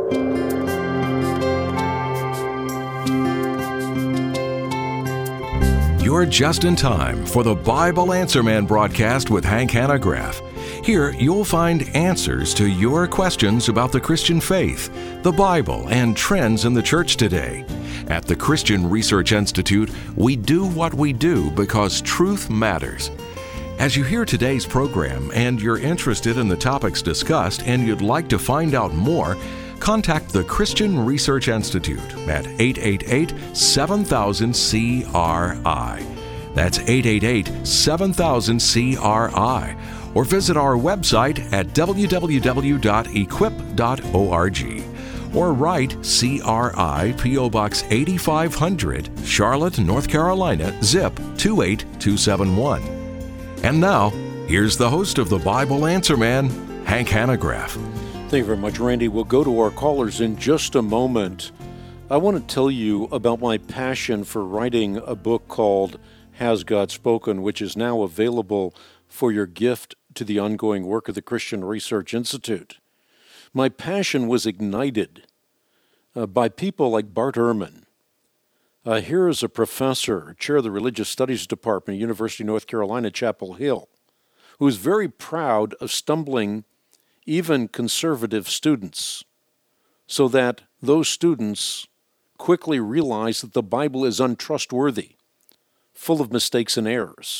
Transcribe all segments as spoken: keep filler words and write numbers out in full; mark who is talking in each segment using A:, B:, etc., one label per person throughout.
A: You're just in time for the Bible Answer Man broadcast with Hank Hanegraaff. Here, you'll find answers to your questions about the Christian faith, the Bible, and trends in the church today. At the Christian Research Institute, we do what we do because truth matters. As you hear today's program and you're interested in the topics discussed and you'd like to find out more, contact the Christian Research Institute at eight eight eight, seven thousand, C R I. That's eight eight eight, seven thousand, C R I. Or visit our website at w w w dot equip dot org. Or write C R I, P O Box eighty-five hundred, Charlotte, North Carolina, zip two eight two seven one. And now, here's the host of the Bible Answer Man, Hank Hanegraaff.
B: Thank you very much, Randy. We'll go to our callers in just a moment. I want to tell you about my passion for writing a book called Has God Spoken, which is now available for your gift to the ongoing work of the Christian Research Institute. My passion was ignited uh, by people like Bart Ehrman. Uh, here is a professor, chair of the Religious Studies Department, University of North Carolina, Chapel Hill, who is very proud of stumbling even conservative students, so that those students quickly realize that the Bible is untrustworthy, full of mistakes and errors.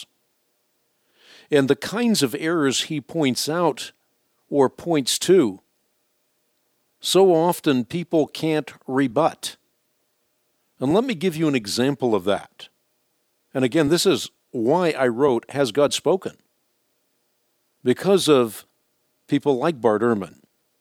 B: And the kinds of errors he points out or points to, so often people can't rebut. And let me give you an example of that. And again, this is why I wrote Has God Spoken? Because of people like Bart Ehrman.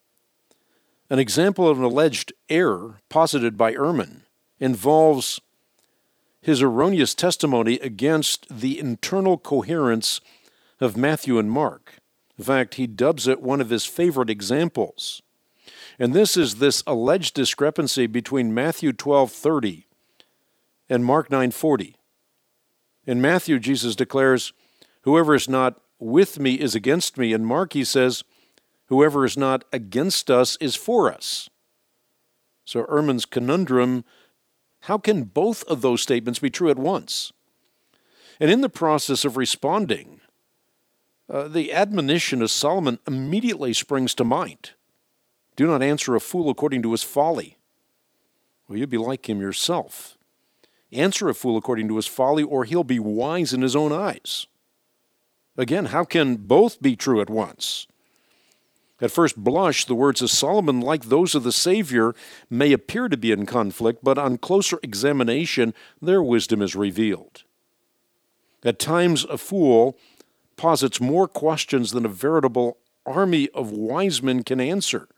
B: An example of an alleged error posited by Ehrman involves his erroneous testimony against the internal coherence of Matthew and Mark. In fact, he dubs it one of his favorite examples. And this is this alleged discrepancy between Matthew twelve thirty and Mark nine forty. In Matthew, Jesus declares, "Whoever is not with me is against me." In Mark, he says, "Whoever is not against us is for us." So Ehrman's conundrum, how can both of those statements be true at once? And in the process of responding, uh, the admonition of Solomon immediately springs to mind. Do not answer a fool according to his folly. Well, you'd be like him yourself. Answer a fool according to his folly, or he'll be wise in his own eyes. Again, how can both be true at once? At first blush, the words of Solomon, like those of the Savior, may appear to be in conflict, but on closer examination, their wisdom is revealed. At times, a fool posits more questions than a veritable army of wise men can answer.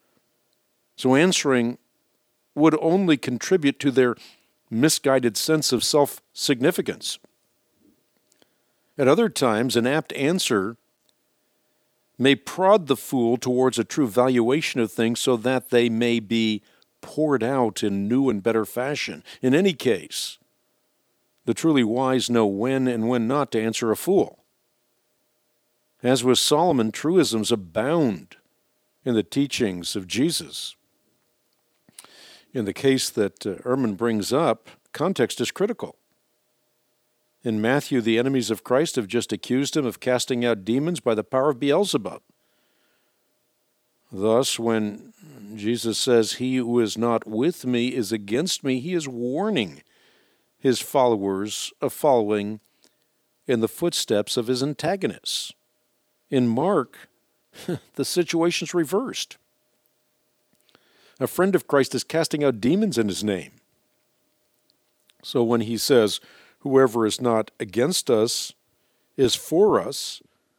B: So answering would only contribute to their misguided sense of self-significance. At other times, an apt answer may prod the fool towards a true valuation of things so that they may be poured out in new and better fashion. In any case, the truly wise know when and when not to answer a fool. As with Solomon, truisms abound in the teachings of Jesus. In the case that uh, Ehrman brings up, context is critical. In Matthew, the enemies of Christ have just accused him of casting out demons by the power of Beelzebub. Thus, when Jesus says, "He who is not with me is against me," he is warning his followers of following in the footsteps of his antagonists. In Mark, the situation's reversed. A friend of Christ is casting out demons in his name. So when he says, "Whoever is not against us is for us,"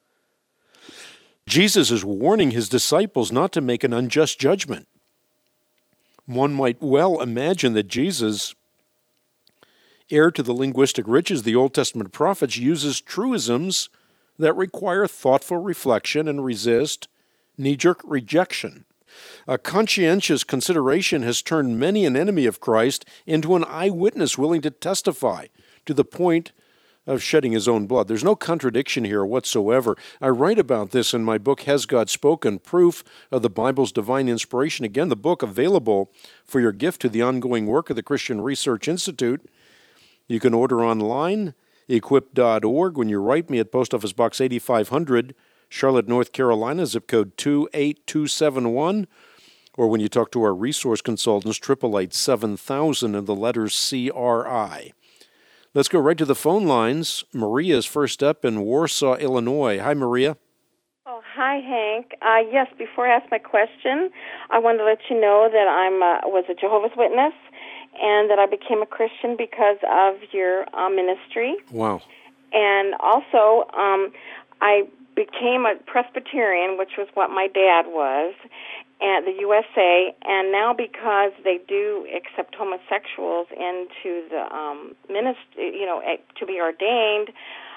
B: Jesus is warning his disciples not to make an unjust judgment. One might well imagine that Jesus, heir to the linguistic riches of the Old Testament prophets, uses truisms that require thoughtful reflection and resist knee-jerk rejection. A conscientious consideration has turned many an enemy of Christ into an eyewitness willing to testify to the point of shedding his own blood. There's no contradiction here whatsoever. I write about this in my book, Has God Spoken? Proof of the Bible's Divine Inspiration. Again, the book available for your gift to the ongoing work of the Christian Research Institute. You can order online, equip dot org. When you write me at Post Office Box eighty-five hundred, Charlotte, North Carolina, zip code two eight two seven one. Or when you talk to our resource consultants, eight eight eight, seven thousand and the letters C R I. Let's go right to the phone lines. Maria is first up in Warsaw, Illinois. Hi, Maria.
C: Oh, hi, Hank. Uh, yes, before I ask my question, I wanted to let you know that I uh, was a Jehovah's Witness and that I became a Christian because of your uh, ministry.
B: Wow.
C: And also, um, I became a Presbyterian, which was what my dad was, at the U S A, and now because they do accept homosexuals into the um, ministry, you know, to be ordained,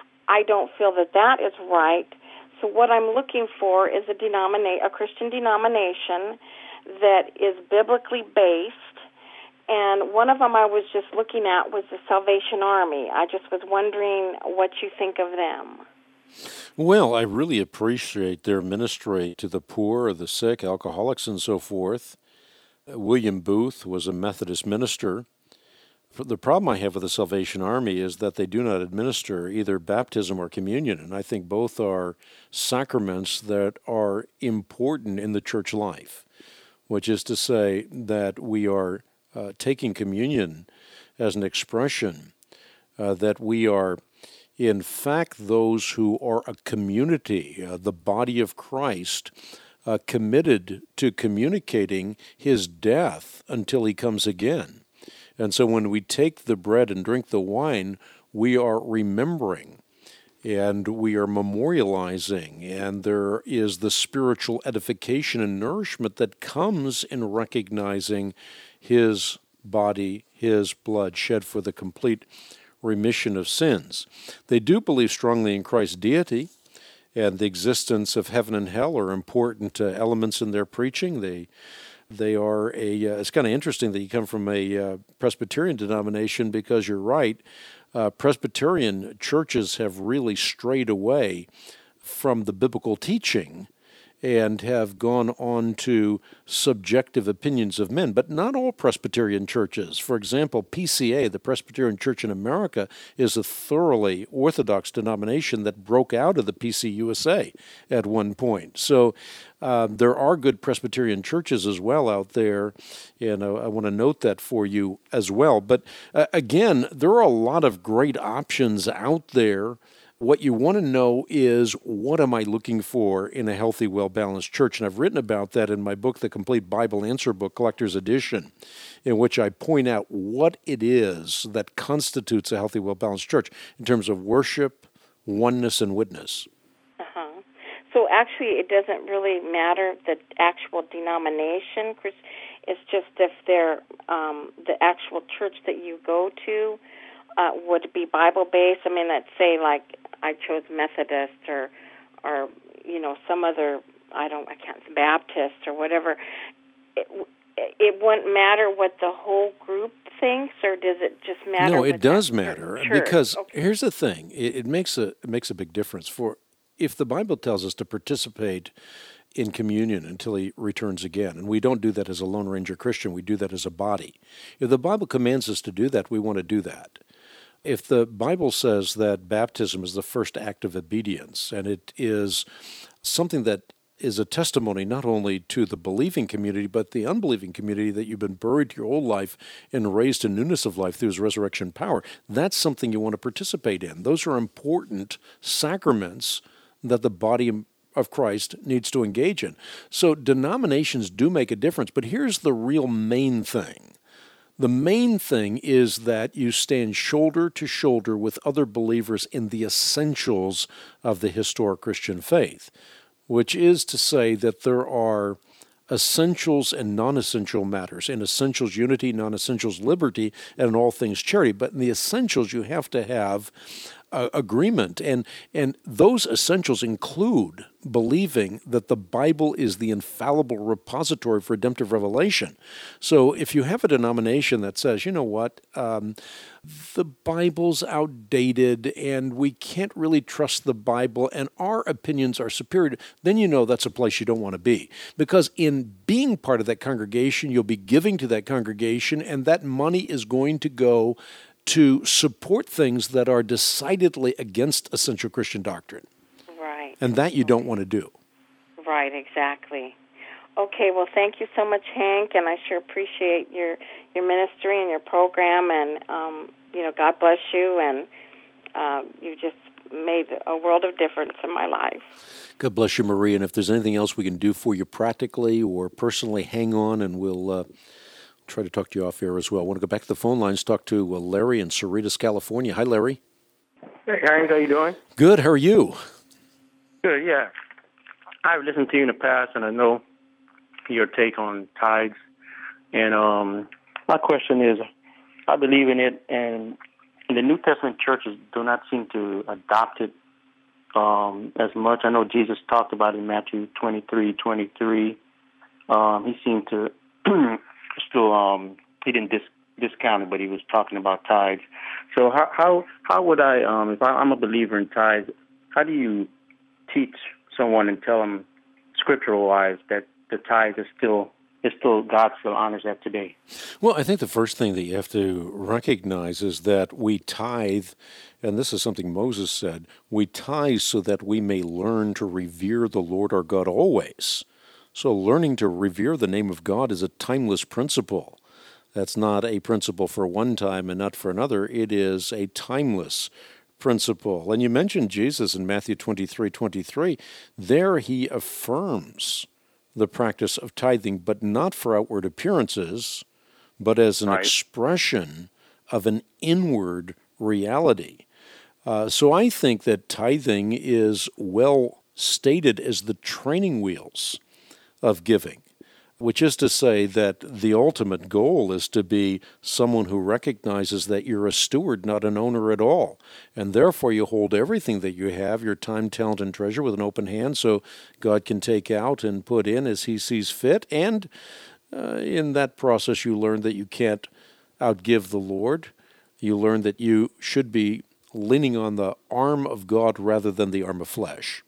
C: I don't feel that that is right. So what I'm looking for is a denomina- a Christian denomination that is biblically based, and one of them I was just looking at was the Salvation Army. I just was wondering what you think of them.
B: Well, I really appreciate their ministry to the poor, the sick, alcoholics, and so forth. William Booth was a Methodist minister. The problem I have with the Salvation Army is that they do not administer either baptism or communion, and I think both are sacraments that are important in the church life, which is to say that we are uh, taking communion as an expression uh, that we are in fact, those who are a community, uh, the body of Christ, uh, committed to communicating his death until he comes again. And so when we take the bread and drink the wine, we are remembering and we are memorializing, and there is the spiritual edification and nourishment that comes in recognizing his body, his blood shed for the complete remission of sins. They do believe strongly in Christ's deity, and the existence of heaven and hell are important uh, elements in their preaching. They they are a. Uh, it's kind of interesting that you come from a uh, Presbyterian denomination, because you're right. Uh, Presbyterian churches have really strayed away from the biblical teaching and have gone on to subjective opinions of men. But not all Presbyterian churches. For example, P C A, the Presbyterian Church in America, is a thoroughly Orthodox denomination that broke out of the P C U S A at one point. So uh, there are good Presbyterian churches as well out there, and I, I want to note that for you as well. But uh, again, there are a lot of great options out there. What you want to know is, what am I looking for in a healthy, well-balanced church? And I've written about that in my book, The Complete Bible Answer Book, Collector's Edition, in which I point out what it is that constitutes a healthy, well-balanced church in terms of worship, oneness, and witness.
C: Uh-huh. So actually, it doesn't really matter the actual denomination. It's just if they're um, the actual church that you go to uh, would be Bible-based. I mean, let's say, like, I chose Methodist or, or you know, some other, I don't, I can't, Baptist or whatever. It, it wouldn't matter what the whole group thinks, or does it just matter?
B: No, it does matter,
C: church?
B: because
C: okay.
B: Here's the thing: it, it makes a it makes a big difference. For if the Bible tells us to participate in communion until he returns again, and we don't do that as a Lone Ranger Christian, we do that as a body. If the Bible commands us to do that, we want to do that. If the Bible says that baptism is the first act of obedience, and it is something that is a testimony not only to the believing community, but the unbelieving community, that you've been buried your whole life and raised in newness of life through his resurrection power, that's something you want to participate in. Those are important sacraments that the body of Christ needs to engage in. So denominations do make a difference, but here's the real main thing. The main thing is that you stand shoulder to shoulder with other believers in the essentials of the historic Christian faith, which is to say that there are essentials and non-essential matters. In essentials, unity; non-essentials, liberty; and in all things, charity. But in the essentials, you have to have uh, agreement. And, and those essentials include believing that the Bible is the infallible repository for redemptive revelation. So if you have a denomination that says, you know what, um, the Bible's outdated and we can't really trust the Bible and our opinions are superior, then you know that's a place you don't want to be. Because in being part of that congregation, you'll be giving to that congregation, and that money is going to go to support things that are decidedly against essential Christian doctrine.
C: Right.
B: And that you don't want to do.
C: Right, exactly. Okay, well, thank you so much, Hank, and I sure appreciate your, your ministry and your program, and, um, you know, God bless you, and uh, you just made a world of difference in my life.
B: God bless you, Marie, and if there's anything else we can do for you practically or personally, hang on, and we'll uh, try to talk to you off air as well. I want to go back to the phone lines, talk to uh, Larry in Cerritos, California. Hi, Larry.
D: Hey, Hank, how you doing?
B: Good, how are you?
D: Good, yeah. I've listened to you in the past, and I know your take on tithes. And um, my question is, I believe in it, and the New Testament churches do not seem to adopt it um, as much. I know Jesus talked about it in Matthew twenty-three twenty-three. Um, he seemed to still, um, he didn't dis- discount it, but he was talking about tithes. So how how, how would I, um, if I, I'm a believer in tithes, how do you teach someone and tell them scriptural-wise that the tithe is still is still God still honors that today?
B: Well, I think the first thing that you have to recognize is that we tithe, and this is something Moses said, we tithe so that we may learn to revere the Lord our God always. So learning to revere the name of God is a timeless principle. That's not a principle for one time and not for another. It is a timeless principle. And you mentioned Jesus in Matthew twenty-three twenty-three. There he affirms the practice of tithing, but not for outward appearances, but as an right. expression of an inward reality. Uh, so I think that tithing is well stated as the training wheels of giving, which is to say that the ultimate goal is to be someone who recognizes that you're a steward, not an owner at all. And therefore you hold everything that you have, your time, talent, and treasure, with an open hand so God can take out and put in as he sees fit. And uh, in that process you learn that you can't outgive the Lord. You learn that you should be leaning on the arm of God rather than the arm of flesh.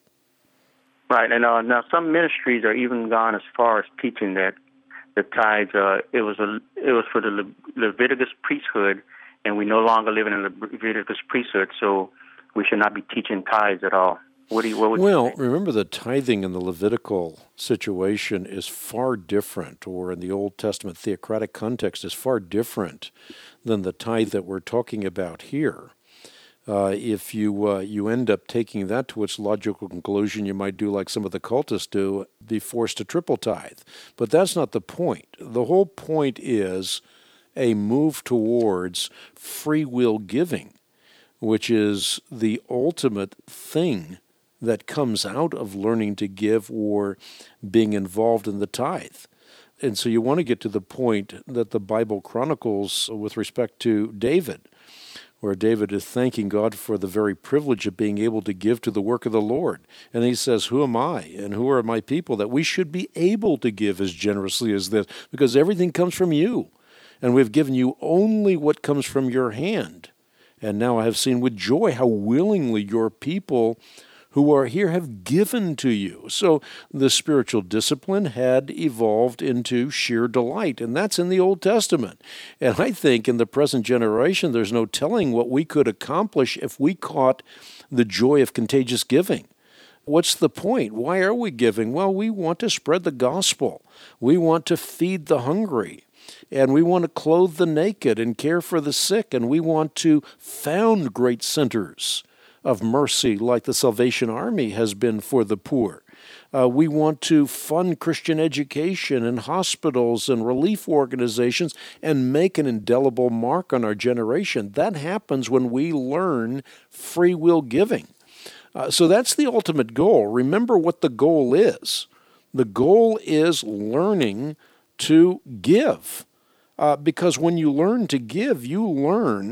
D: Right, and uh, now some ministries are even gone as far as teaching that the tithes uh, it was a it was for the Le- Leviticus priesthood, and we no longer live in a Leviticus priesthood, so we should not be teaching tithes at all. What do you? What would
B: well,
D: you say?
B: Remember the tithing in the Levitical situation is far different, or in the Old Testament theocratic context is far different than the tithe that we're talking about here. Uh, if you uh, you end up taking that to its logical conclusion, you might do like some of the cultists do, be forced to triple tithe. But that's not the point. The whole point is a move towards free will giving, which is the ultimate thing that comes out of learning to give or being involved in the tithe. And so you want to get to the point that the Bible chronicles with respect to David, where David is thanking God for the very privilege of being able to give to the work of the Lord. And he says, who am I and who are my people that we should be able to give as generously as this? Because everything comes from you, and we've given you only what comes from your hand. And now I have seen with joy how willingly your people who are here have given to you. So the spiritual discipline had evolved into sheer delight, and that's in the Old Testament. And I think in the present generation, there's no telling what we could accomplish if we caught the joy of contagious giving. What's the point? Why are we giving? Well, we want to spread the gospel. We want to feed the hungry. And we want to clothe the naked and care for the sick. And we want to found great centers of mercy like the Salvation Army has been for the poor. Uh, we want to fund Christian education and hospitals and relief organizations and make an indelible mark on our generation. That happens when we learn free will giving. Uh, so that's the ultimate goal. Remember what the goal is. The goal is learning to give. Uh, because when you learn to give, you learn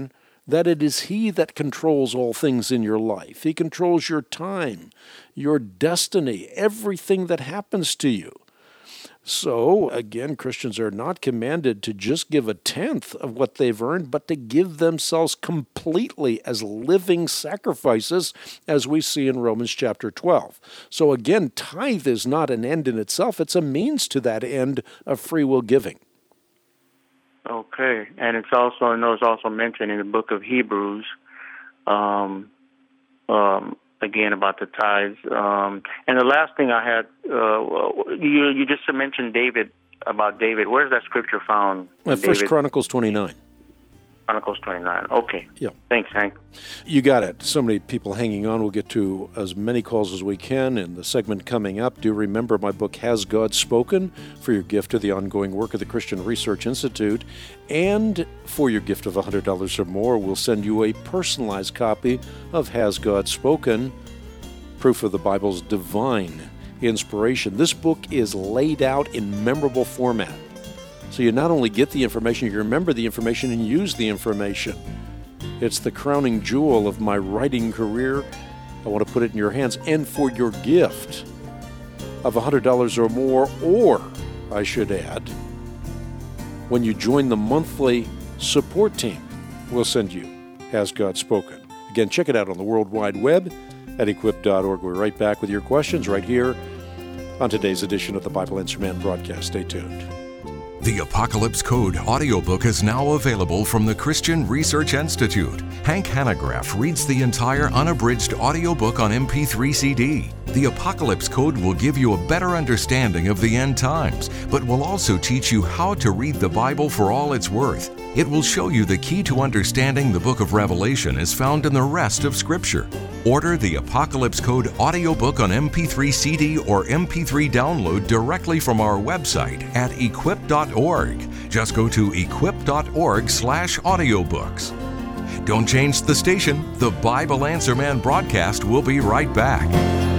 B: that it is He that controls all things in your life. He controls your time, your destiny, everything that happens to you. So, again, Christians are not commanded to just give a tenth of what they've earned, but to give themselves completely as living sacrifices, as we see in Romans chapter twelve. So, again, tithe is not an end in itself. It's a means to that end of free will giving.
D: Okay, and it's also, I know it's also mentioned in the book of Hebrews, um, um, again about the tithes. Um, and the last thing I had, uh, you you just mentioned David, about David. Where's that scripture found?
B: Uh, First Chronicles twenty-nine.
D: Chronicles twenty-nine. Okay.
B: Yeah.
D: Thanks, Hank.
B: You got it. So many people hanging on. We'll get to as many calls as we can in the segment coming up. Do remember my book, Has God Spoken? For your gift to the ongoing work of the Christian Research Institute. And for your gift of one hundred dollars or more, we'll send you a personalized copy of Has God Spoken? Proof of the Bible's divine inspiration. This book is laid out in memorable format. So you not only get the information, you remember the information and use the information. It's the crowning jewel of my writing career. I want to put it in your hands. And for your gift of one hundred dollars or more, or, I should add, when you join the monthly support team, we'll send you Has God Spoken? Again, check it out on the World Wide Web at equip dot org. We're right back with your questions right here on today's edition of the Bible Answer Man broadcast. Stay tuned.
A: The Apocalypse Code audiobook is now available from the Christian Research Institute. Hank Hanegraaff reads the entire unabridged audiobook on M P three C D. The Apocalypse Code will give you a better understanding of the end times, but will also teach you how to read the Bible for all it's worth. It will show you the key to understanding the book of Revelation is found in the rest of Scripture. Order the Apocalypse Code audiobook on M P three C D or M P three download directly from our website at equip dot org. Just go to equip dot org slash audiobooks. Don't change the station. The Bible Answer Man broadcast will be right back.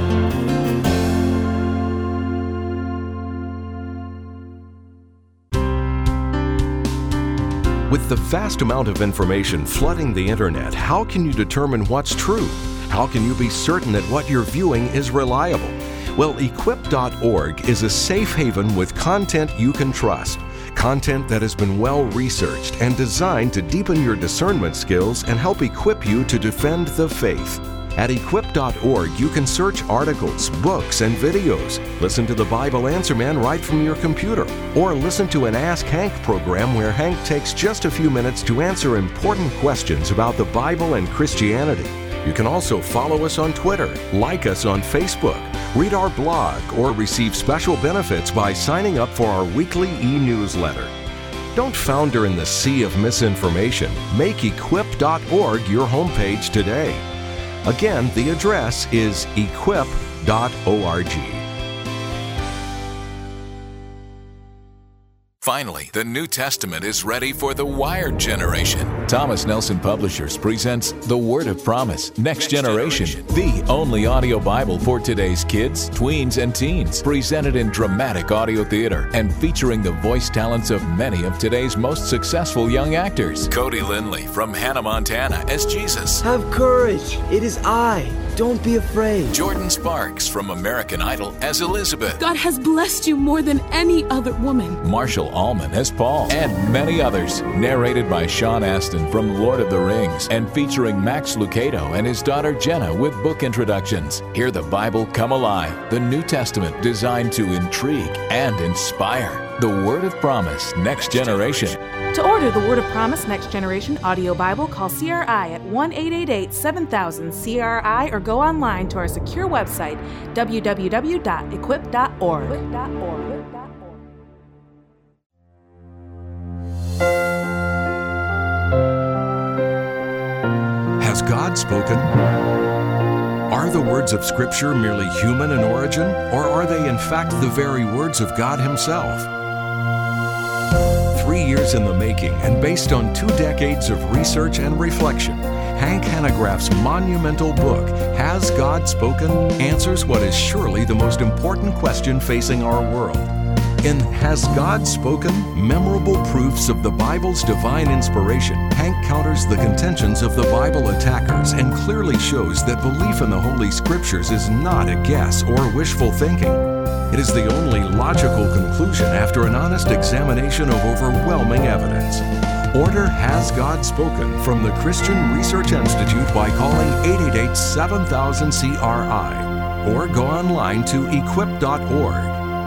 A: With the vast amount of information flooding the internet, how can you determine what's true? How can you be certain that what you're viewing is reliable? Well, equip dot org is a safe haven with content you can trust. Content that has been well researched and designed to deepen your discernment skills and help equip you to defend the faith. At equip dot org, you can search articles, books, and videos. Listen to the Bible Answer Man right from your computer. Or listen to an Ask Hank program where Hank takes just a few minutes to answer important questions about the Bible and Christianity. You can also follow us on Twitter, like us on Facebook, read our blog, or receive special benefits by signing up for our weekly e-newsletter. Don't founder in the sea of misinformation. Make equip dot org your homepage today. Again, the address is equip dot org.
E: Finally, the New Testament is ready for the wired generation. Thomas Nelson Publishers presents The Word of Promise, Next, Next Generation, Generation, the only audio Bible for today's kids, tweens, and teens. Presented in dramatic audio theater and featuring the voice talents of many of today's most successful young actors. Cody Lindley from Hannah Montana as Jesus.
F: Have courage. It is I. Don't be afraid.
E: Jordan Sparks from American Idol as Elizabeth.
G: God has blessed you more than any other woman.
E: Marshall Allman as Paul, and many others. Narrated by Sean Astin from Lord of the Rings and featuring Max Lucado and his daughter Jenna with book introductions. Hear the Bible come alive, the New Testament designed to intrigue and inspire. The Word of Promise, Next, Next Generation. Generation.
H: To order the Word of Promise Next Generation audio Bible, call C R I at one eight eight eight, seven thousand C R I or go online to our secure website, w w w dot equip dot org.
A: Has God spoken? Are the words of Scripture merely human in origin, or are they in fact the very words of God Himself? Three years in the making and based on two decades of research and reflection, Hank Hanegraaff's monumental book, Has God Spoken?, answers what is surely the most important question facing our world. In Has God Spoken? Memorable Proofs of the Bible's Divine Inspiration, Hank counters the contentions of the Bible attackers and clearly shows that belief in the Holy Scriptures is not a guess or wishful thinking. It is the only logical conclusion after an honest examination of overwhelming evidence. Order Has God Spoken from the Christian Research Institute by calling eight eight eight, seven thousand, C R I or go online to equip dot org.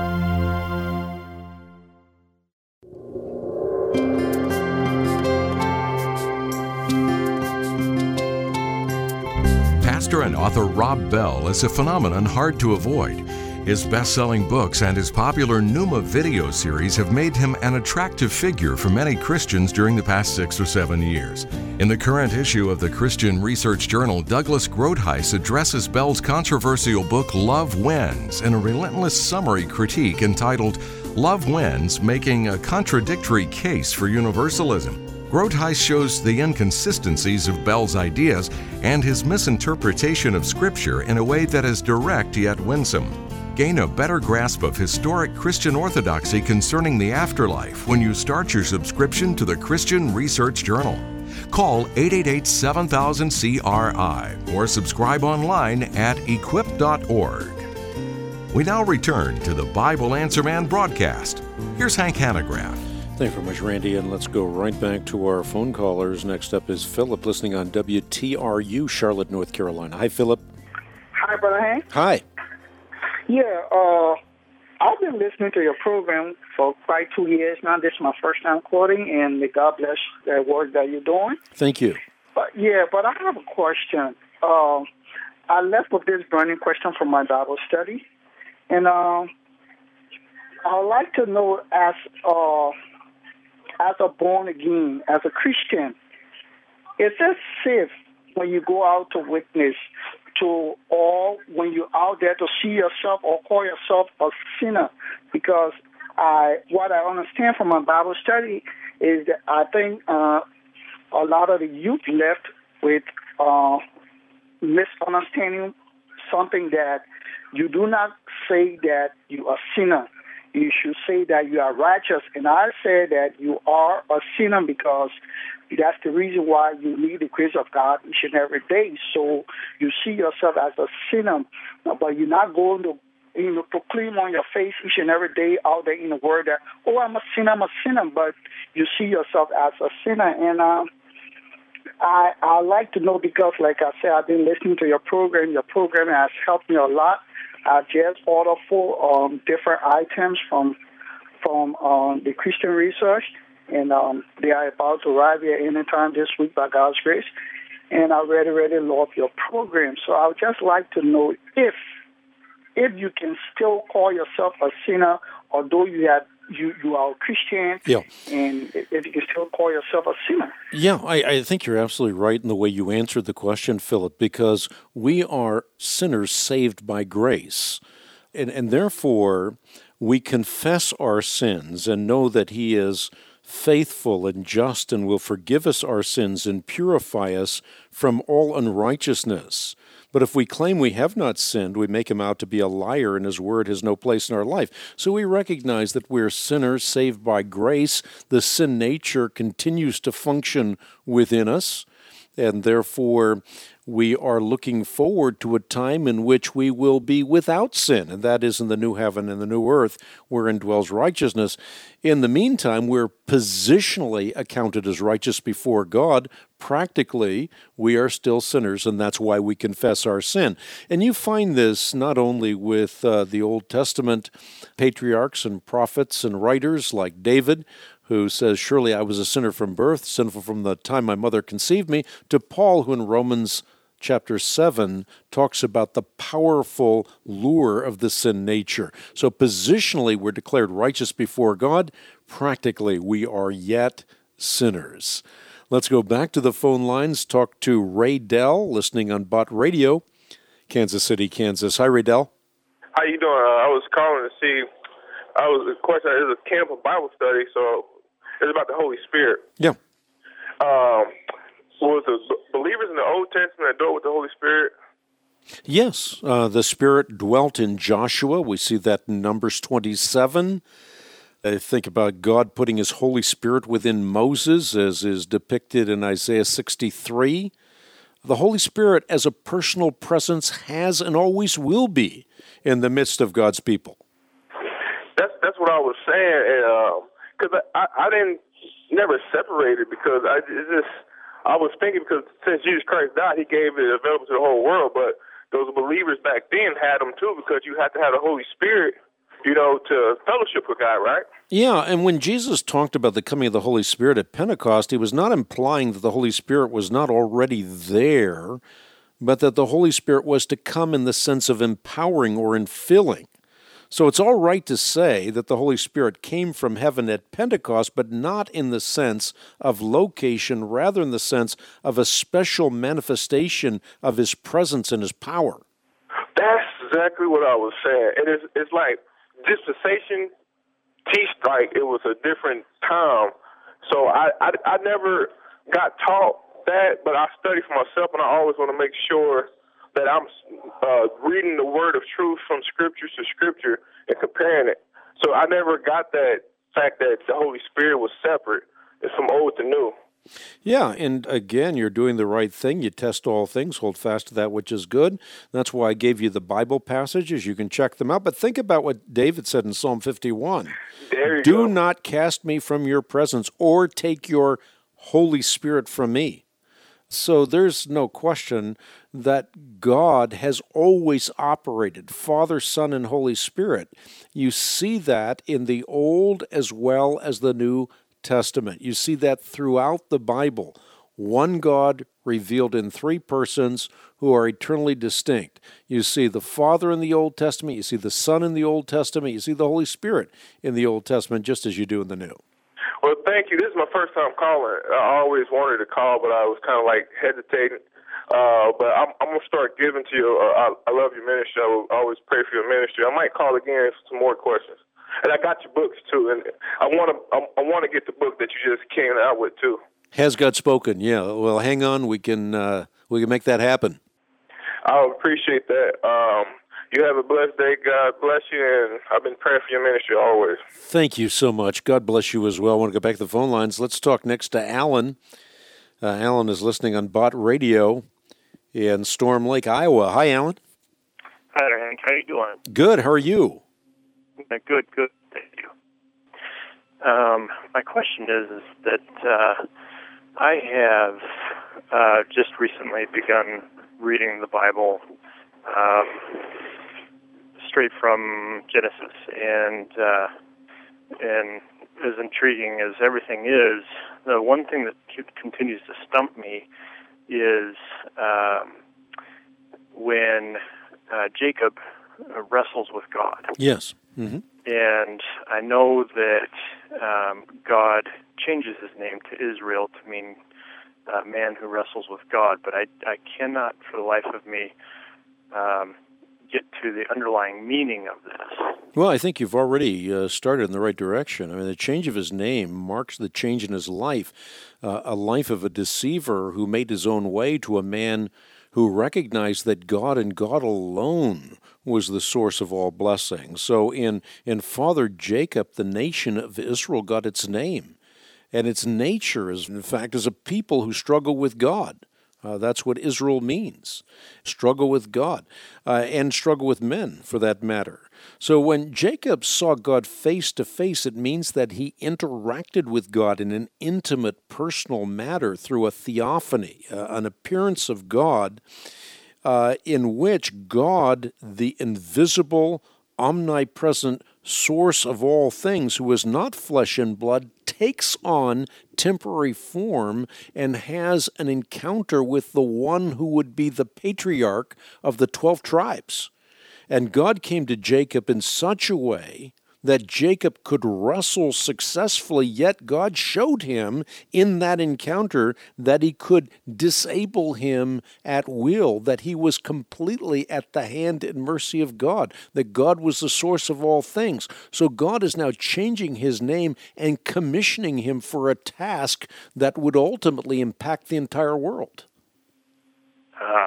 A: Pastor and author Rob Bell is a phenomenon hard to avoid. His best-selling books and his popular Pneuma video series have made him an attractive figure for many Christians during the past six or seven years. In the current issue of the Christian Research Journal, Douglas Groothuis addresses Bell's controversial book Love Wins in a relentless summary critique entitled Love Wins, Making a Contradictory Case for Universalism. Groothuis shows the inconsistencies of Bell's ideas and his misinterpretation of Scripture in a way that is direct yet winsome. Gain a better grasp of historic Christian orthodoxy concerning the afterlife when you start your subscription to the Christian Research Journal. Call eight eight eight, seven thousand, C R I or subscribe online at equip dot org. We now return to the Bible Answer Man broadcast. Here's Hank Hanegraaff.
B: Thank you very much, Randy, and let's go right back to our phone callers. Next up is Philip, listening on W T R U, Charlotte, North Carolina. Hi, Philip.
I: Hi, Brother Hank.
B: Hi.
I: Yeah, uh, I've been listening to your program for quite two years now. This is my first time quoting, and may God bless the work that you're doing.
B: Thank you.
I: But yeah, but I have a question. Uh, I left with this burning question from my Bible study, and uh, I'd like to know, as uh, as a born again, as a Christian, is it safe when you go out to witness to, or when you're out there to see yourself or call yourself a sinner? Because I, what I understand from my Bible study is that I think uh, a lot of the youth left with uh, misunderstanding something, that you do not say that you are a sinner. You should say that you are righteous. And I say that you are a sinner because that's the reason why you need the grace of God each and every day. So you see yourself as a sinner, but you're not going to, you know, proclaim on your face each and every day out there in the word that, oh, I'm a sinner, I'm a sinner, but you see yourself as a sinner. And um, I I like to know, because, like I said, I've been listening to your program. Your program has helped me a lot. I just ordered four um, different items from from um, the Christian Research, and um, they are about to arrive here anytime this week by God's grace. And I really, really love your program. So I would just like to know if if you can still call yourself a sinner, although you have you, you are a Christian,
B: yeah.
I: and if you can still call yourself a sinner.
B: Yeah, I, I think you're absolutely right in the way you answered the question, Philip, because we are sinners saved by grace. And, and therefore, we confess our sins and know that He is faithful and just and will forgive us our sins and purify us from all unrighteousness. But if we claim we have not sinned, we make Him out to be a liar, and His word has no place in our life. So we recognize that we're sinners saved by grace. The sin nature continues to function within us, and therefore we are looking forward to a time in which we will be without sin, and that is in the new heaven and the new earth wherein dwells righteousness. In the meantime, we're positionally accounted as righteous before God. Practically, we are still sinners, and that's why we confess our sin. And you find this not only with uh, the Old Testament patriarchs and prophets and writers like David, who says, surely I was a sinner from birth, sinful from the time my mother conceived me, to Paul, who in Romans chapter seven talks about the powerful lure of the sin nature. So positionally, we're declared righteous before God. Practically, we are yet sinners. Let's go back to the phone lines, talk to Ray Dell, listening on Bott Radio, Kansas City, Kansas. Hi, Ray Dell.
J: How you doing? Uh, I was calling to see, I was, of course, it was a camp of Bible study, so it's about the Holy Spirit.
B: Yeah.
J: Um, was the believers in the Old Testament adored with the Holy Spirit?
B: Yes. Uh, the Spirit dwelt in Joshua. We see that in Numbers twenty-seven. I think about God putting his Holy Spirit within Moses, as is depicted in Isaiah sixty-three. The Holy Spirit as a personal presence has and always will be in the midst of God's people.
J: That's that's what I was saying, because uh, I, I didn't never separate it, because I it just I was thinking, because since Jesus Christ died, he gave it available to the whole world, but those believers back then had them too, because you had to have the Holy Spirit, you know, to fellowship with God, right?
B: Yeah, and when Jesus talked about the coming of the Holy Spirit at Pentecost, he was not implying that the Holy Spirit was not already there, but that the Holy Spirit was to come in the sense of empowering or infilling. So it's all right to say that the Holy Spirit came from heaven at Pentecost, but not in the sense of location, rather in the sense of a special manifestation of his presence and his power.
J: That's exactly what I was saying. It is, it's like dispensation teach like it was a different time. So I, I, I never got taught that, but I study for myself, and I always want to make sure that I'm uh, reading the word of truth from scripture to scripture and comparing it. So I never got that fact that the Holy Spirit was separate. It's from old to new.
B: Yeah, and again, you're doing the right thing. You test all things, hold fast to that which is good. That's why I gave you the Bible passages. You can check them out. But think about what David said in Psalm fifty-one.
J: There you
B: Do
J: go.
B: not cast me from your presence or take your Holy Spirit from me. So there's no question that God has always operated, Father, Son, and Holy Spirit. You see that in the Old as well as the New Testament. You see that throughout the Bible. One God revealed in three persons who are eternally distinct. You see the Father in the Old Testament, you see the Son in the Old Testament, you see the Holy Spirit in the Old Testament, just as you do in the New.
J: Well, thank you. This is my first time calling. I always wanted to call, but I was kind of like hesitating. Uh, but I'm, I'm going to start giving to you. Uh, I, I love your ministry. I will always pray for your ministry. I might call again for some more questions. And I got your books, too. And I want to I, I want to get the book that you just came out with, too.
B: Has God Spoken? Yeah. Well, hang on. We can, uh, we can make that happen.
J: I appreciate that. Um, you have a blessed day. God bless you, and I've been praying for your ministry always.
B: Thank you so much. God bless you as well. I want to go back to the phone lines. Let's talk next to Alan. Uh, Alan is listening on Bott Radio in Storm Lake, Iowa. Hi, Alan.
K: Hi there, Hank. How you doing?
B: Good. How are you?
K: Good, good. Thank you. Um, my question is, is that uh, I have uh, just recently begun reading the Bible uh, straight from Genesis, and uh, and as intriguing as everything is, the one thing that continues to stump me is um, when uh, Jacob wrestles with God.
B: Yes. Mm-hmm.
K: And I know that um, God changes his name to Israel to mean uh, man who wrestles with God, but I, I cannot for the life of me um, get to the underlying meaning of this.
B: Well, I think you've already uh, started in the right direction. I mean, the change of his name marks the change in his life, uh, a life of a deceiver who made his own way to a man who recognized that God and God alone was the source of all blessing. So in, in Father Jacob, the nation of Israel got its name. And its nature is, in fact, as a people who struggle with God. Uh, that's what Israel means, struggle with God, uh, and struggle with men, for that matter. So when Jacob saw God face to face, it means that he interacted with God in an intimate, personal matter through a theophany, uh, an appearance of God uh, in which God, the invisible, omnipresent source of all things, who is not flesh and blood, takes on temporary form and has an encounter with the one who would be the patriarch of the twelve tribes. And God came to Jacob in such a way that Jacob could wrestle successfully, yet God showed him in that encounter that he could disable him at will, that he was completely at the hand and mercy of God, that God was the source of all things. So God is now changing his name and commissioning him for a task that would ultimately impact the entire world.
K: Uh,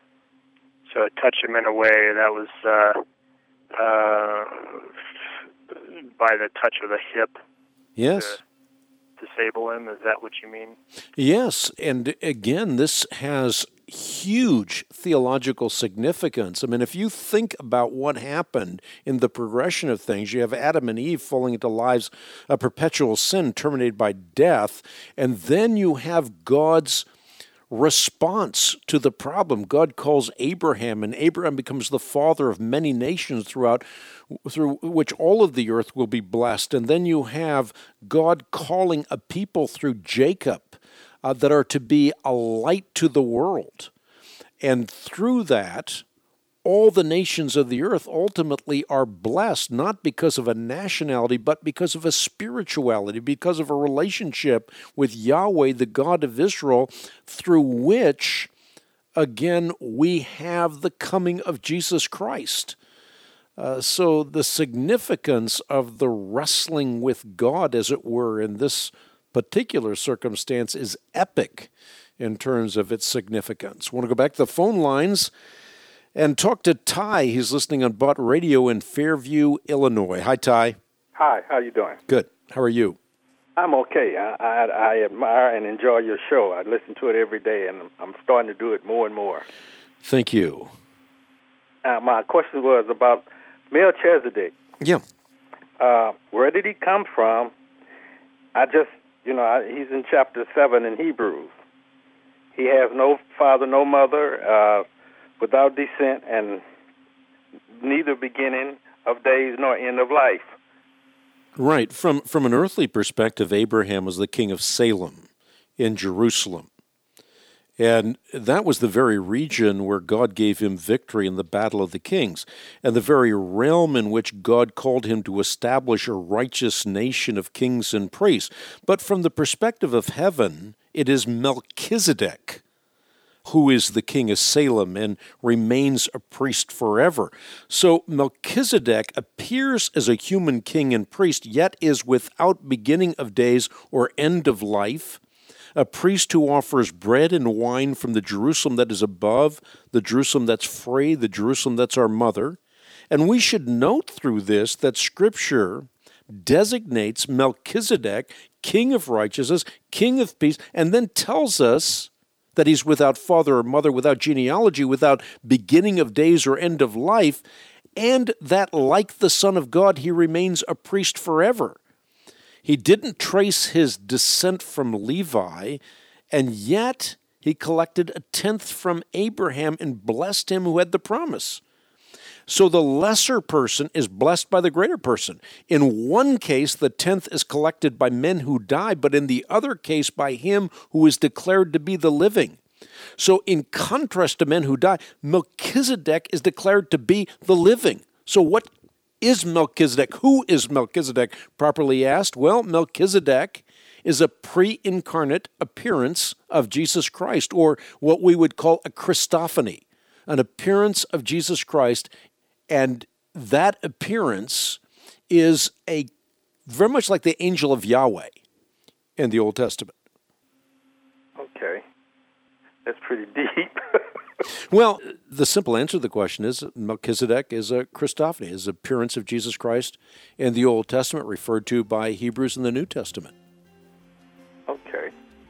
K: so it touched him in a way that was uh, uh, by the touch of the hip.
B: Yes.
K: To disable him, is that what you mean?
B: Yes, and again, this has huge theological significance. I mean, if you think about what happened in the progression of things, you have Adam and Eve falling into lives of perpetual sin terminated by death, and then you have God's response to the problem. God calls Abraham, and Abraham becomes the father of many nations throughout, through which all of the earth will be blessed. And then you have God calling a people through Jacob uh, that are to be a light to the world. And through that, all the nations of the earth ultimately are blessed, not because of a nationality, but because of a spirituality, because of a relationship with Yahweh, the God of Israel, through which, again, we have the coming of Jesus Christ. Uh, so the significance of the wrestling with God, as it were, in this particular circumstance is epic in terms of its significance. I want to go back to the phone lines and talk to Ty. He's listening on Bott Radio in Fairview, Illinois. Hi, Ty.
L: Hi, how you doing?
B: Good. How are you?
L: I'm okay. I, I, I admire and enjoy your show. I listen to it every day, and I'm starting to do it more and more.
B: Thank you.
L: Uh, my question was about Melchizedek.
B: Yeah.
L: Uh, where did he come from? I just, you know, I, he's in chapter seven in Hebrews. He has no father, no mother, uh, without descent, and neither beginning of days nor end of life.
B: Right. From from an earthly perspective, Abraham was the king of Salem in Jerusalem. And that was the very region where God gave him victory in the Battle of the Kings, and the very realm in which God called him to establish a righteous nation of kings and priests. But from the perspective of heaven, it is Melchizedek who is the king of Salem and remains a priest forever. So Melchizedek appears as a human king and priest, yet is without beginning of days or end of life, a priest who offers bread and wine from the Jerusalem that is above, the Jerusalem that's free, the Jerusalem that's our mother. And we should note through this that Scripture designates Melchizedek king of righteousness, king of peace, and then tells us that he's without father or mother, without genealogy, without beginning of days or end of life, and that, like the Son of God, he remains a priest forever. He didn't trace his descent from Levi, and yet he collected a tenth from Abraham and blessed him who had the promise. So the lesser person is blessed by the greater person. In one case, the tenth is collected by men who die, but in the other case, by him who is declared to be the living. So in contrast to men who die, Melchizedek is declared to be the living. So what is Melchizedek? Who is Melchizedek, properly asked? Well, Melchizedek is a pre-incarnate appearance of Jesus Christ, or what we would call a Christophany, an appearance of Jesus Christ. And that appearance is a very much like the angel of Yahweh in the Old Testament.
L: Okay. That's pretty deep.
B: Well, the simple answer to the question is Melchizedek is a Christophany, is an appearance of Jesus Christ in the Old Testament, referred to by Hebrews in the New Testament.
L: Okay.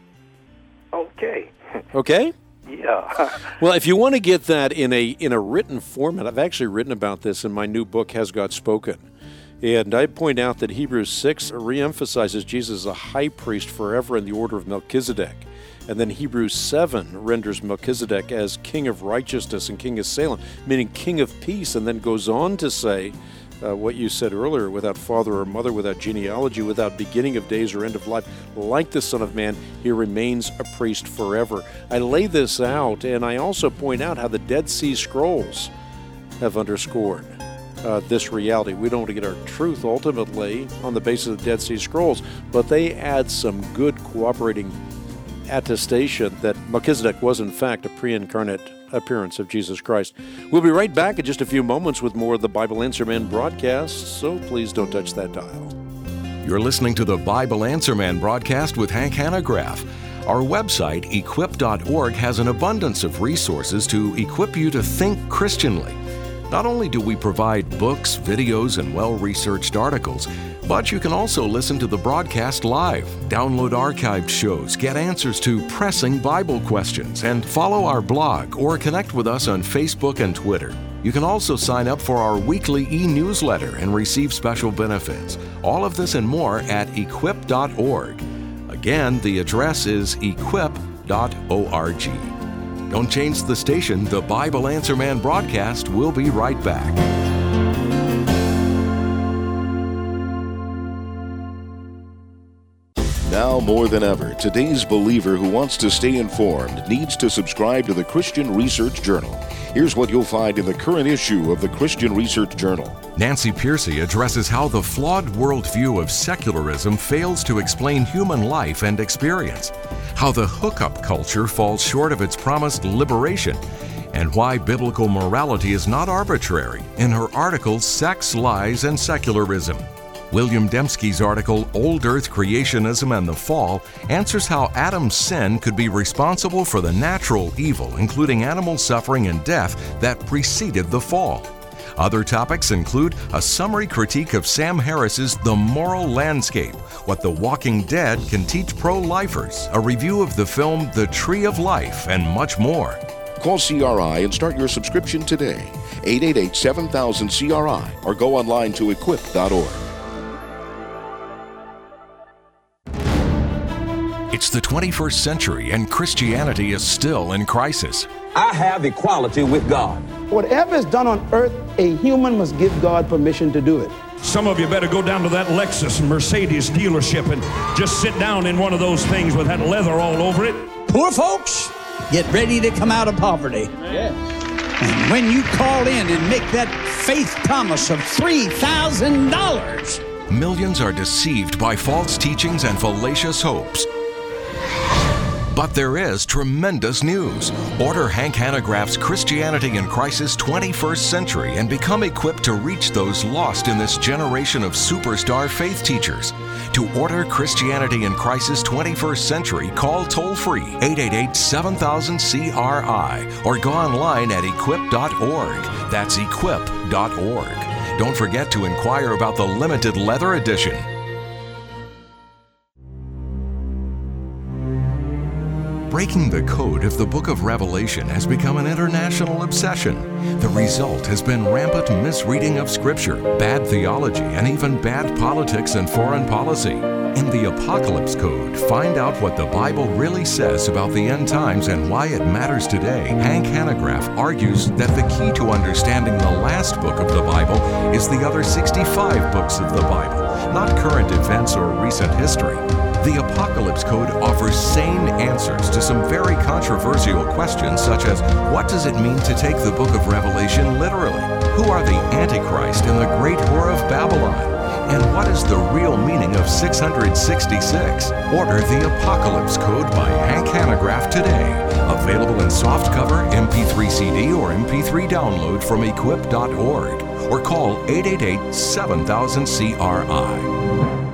L: Okay.
B: Okay?
L: Yeah.
B: Well, if you want to get that in a in a written format, I've actually written about this in my new book, Has God Spoken? And I point out that Hebrews six reemphasizes Jesus as a high priest forever in the order of Melchizedek. And then Hebrews seven renders Melchizedek as king of righteousness and king of Salem, meaning king of peace, and then goes on to say uh, what you said earlier, without father or mother, without genealogy, without beginning of days or end of life, like the Son of Man, he remains a priest forever. I lay this out, and I also point out how the Dead Sea Scrolls have underscored uh, this reality. We don't get our truth ultimately on the basis of the Dead Sea Scrolls, but they add some good cooperating attestation that Melchizedek was in fact a pre-incarnate appearance of Jesus Christ. We'll be right back in just a few moments with more of the Bible Answer Man broadcast, so please don't touch that dial.
A: You're listening to the Bible Answer Man broadcast with Hank Hanegraaff. Our website, equip dot org, has an abundance of resources to equip you to think Christianly. Not only do we provide books, videos, and well-researched articles, but you can also listen to the broadcast live, download archived shows, get answers to pressing Bible questions, and follow our blog or connect with us on Facebook and Twitter. You can also sign up for our weekly e-newsletter and receive special benefits. All of this and more at equip dot org. Again, the address is equip dot org. Don't change the station. The Bible Answer Man broadcast will be right back.
M: Now more than ever, today's believer who wants to stay informed needs to subscribe to the Christian Research Journal. Here's what you'll find in the current issue of the Christian Research Journal.
A: Nancy Pearcey addresses how the flawed worldview of secularism fails to explain human life and experience, how the hookup culture falls short of its promised liberation, and why biblical morality is not arbitrary in her article, Sex, Lies, and Secularism. William Dembski's article, Old Earth Creationism and the Fall, answers how Adam's sin could be responsible for the natural evil, including animal suffering and death, that preceded the fall. Other topics include a summary critique of Sam Harris's The Moral Landscape, What the Walking Dead Can Teach Pro-Lifers, a review of the film The Tree of Life, and much more.
M: Call C R I and start your subscription today. eight eight eight, seven thousand, C R I or go online to equip dot org.
A: It's the twenty-first century and Christianity is still in crisis.
N: I have equality with God.
O: Whatever is done on earth, a human must give God permission to do it.
P: Some of you better go down to that Lexus and Mercedes dealership and just sit down in one of those things with that leather all over it.
Q: Poor folks, get ready to come out of poverty.
O: Yes.
Q: And when you call in and make that faith promise of three thousand dollars.
A: Millions are deceived by false teachings and fallacious hopes. But there is tremendous news. Order Hank Hanegraaff's Christianity in Crisis twenty-first Century and become equipped to reach those lost in this generation of superstar faith teachers. To order Christianity in Crisis twenty-first Century, call toll-free eight eight eight, seven thousand, C R I or go online at equip dot org. That's equip dot org. Don't forget to inquire about the limited leather edition. Breaking the code of the book of Revelation has become an international obsession. The result has been rampant misreading of Scripture, bad theology, and even bad politics and foreign policy. In the Apocalypse Code, find out what the Bible really says about the end times and why it matters today. Hank Hanegraaff argues that the key to understanding the last book of the Bible is the other sixty-five books of the Bible, not current events or recent history. The Apocalypse Code offers sane answers to some very controversial questions, such as what does it mean to take the book of Revelation literally? Who are the Antichrist and the great whore of Babylon? And what is the real meaning of six hundred sixty-six? Order the Apocalypse Code by Hank Hanegraaff today. Available in softcover, M P three C D, or M P three download from equip dot org. Or call eight eight eight, seven thousand, C R I.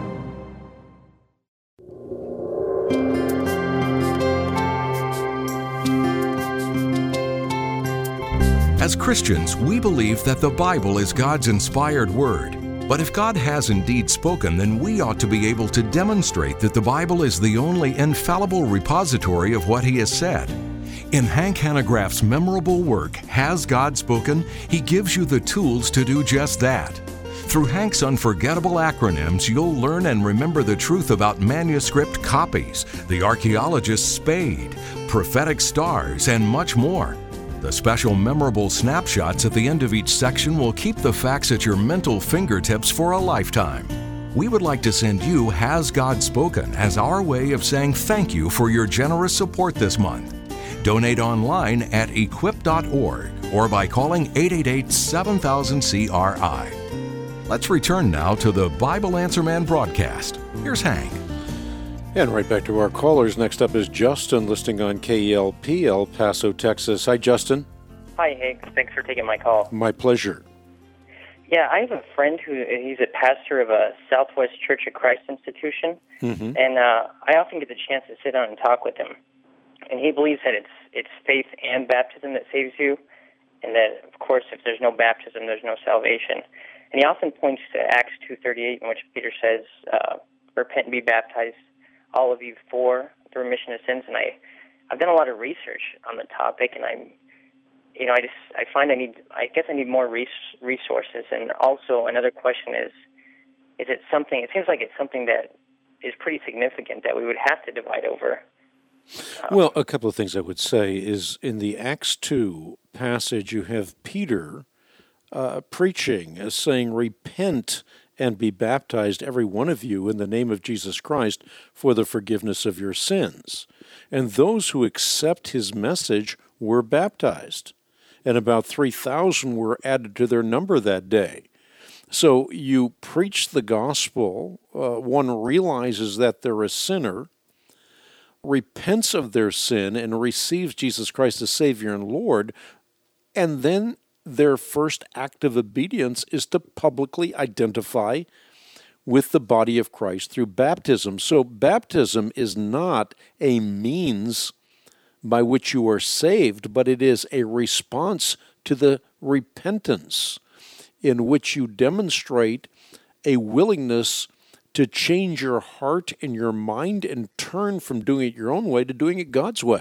A: As Christians, we believe that the Bible is God's inspired word. But if God has indeed spoken, then we ought to be able to demonstrate that the Bible is the only infallible repository of what He has said. In Hank Hanegraaff's memorable work, Has God Spoken?, he gives you the tools to do just that. Through Hank's unforgettable acronyms, you'll learn and remember the truth about manuscript copies, the archaeologist's spade, prophetic stars, and much more. The special memorable snapshots at the end of each section will keep the facts at your mental fingertips for a lifetime. We would like to send you Has God Spoken as our way of saying thank you for your generous support this month. Donate online at equip dot org or by calling eight eight eight, seven thousand, C R I. Let's return now to the Bible Answer Man broadcast. Here's Hank.
B: And right back to our callers. Next up is Justin, listening on K E L P, El Paso, Texas. Hi, Justin.
R: Hi, Hank. Thanks for taking my call.
B: My pleasure.
R: Yeah, I have a friend who he's a pastor of a Southwest Church of Christ institution, mm-hmm. and uh, I often get the chance to sit down and talk with him. And he believes that it's it's faith and baptism that saves you. and that, of course, if there's no baptism, there's no salvation. And he often points to Acts two thirty-eight, in which Peter says, uh, repent and be baptized, all of you, for the remission of sins. And I, I've done a lot of research on the topic, and I'm, you know, I just, I find I need, I guess I need more res- resources. And also another question is, is it something, it seems like it's something that is pretty significant that we would have to divide over. Um,
B: well, a couple of things I would say is in the Acts two passage, you have Peter uh, preaching, as saying, repent and be baptized, every one of you, in the name of Jesus Christ for the forgiveness of your sins. And those who accept his message were baptized. And about three thousand were added to their number that day. So you preach the gospel, uh, one realizes that they're a sinner, repents of their sin, and receives Jesus Christ as Savior and Lord, and then their first act of obedience is to publicly identify with the body of Christ through baptism. So baptism is not a means by which you are saved, but it is a response to the repentance in which you demonstrate a willingness to change your heart and your mind and turn from doing it your own way to doing it God's way.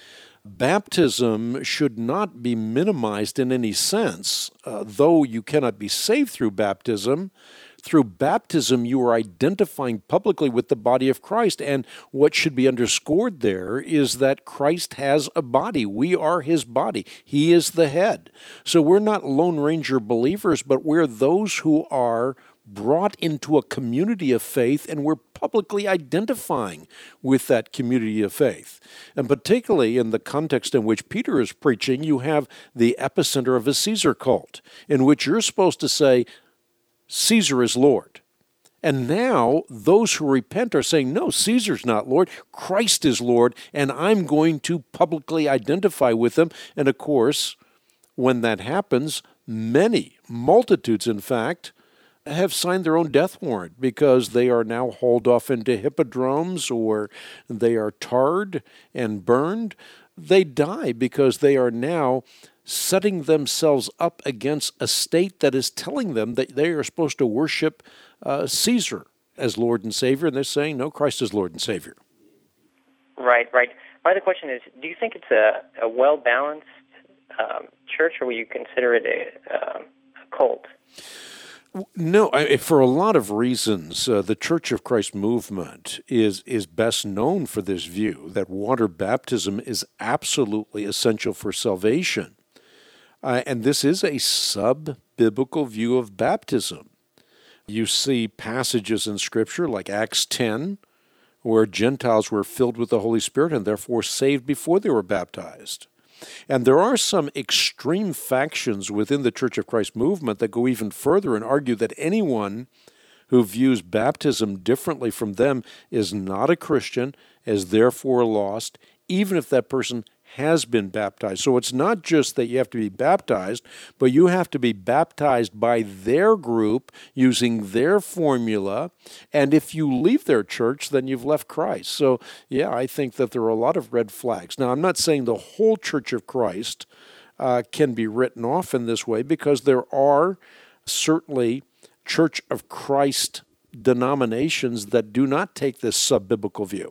B: Baptism should not be minimized in any sense, uh, though you cannot be saved through baptism. Through baptism, you are identifying publicly with the body of Christ, and what should be underscored there is that Christ has a body. We are his body. He is the head. So we're not Lone Ranger believers, but we're those who are brought into a community of faith, and we're publicly identifying with that community of faith. And particularly in the context in which Peter is preaching, you have the epicenter of a Caesar cult, in which you're supposed to say, Caesar is Lord. And now those who repent are saying, no, Caesar's not Lord, Christ is Lord, and I'm going to publicly identify with him. And of course, when that happens, many, multitudes in fact, have signed their own death warrant because they are now hauled off into hippodromes or they are tarred and burned. They die because they are now setting themselves up against a state that is telling them that they are supposed to worship uh, Caesar as Lord and Savior, and they're saying, no, Christ is Lord and Savior.
R: Right, right. My other question is, do you think it's a, a well-balanced um, church, or will you consider it a, uh, a cult?
B: No, I, for a lot of reasons, uh, the Church of Christ movement is is best known for this view that water baptism is absolutely essential for salvation. Uh, and this is a sub-biblical view of baptism. You see passages in Scripture like Acts ten, where Gentiles were filled with the Holy Spirit and therefore saved before they were baptized. And there are some extreme factions within the Church of Christ movement that go even further and argue that anyone who views baptism differently from them is not a Christian, is therefore lost, even if that person has been baptized. So it's not just that you have to be baptized, but you have to be baptized by their group using their formula. And if you leave their church, then you've left Christ. So, yeah, I think that there are a lot of red flags. Now, I'm not saying the whole Church of Christ uh, can be written off in this way, because there are certainly Church of Christ denominations that do not take this sub-biblical view.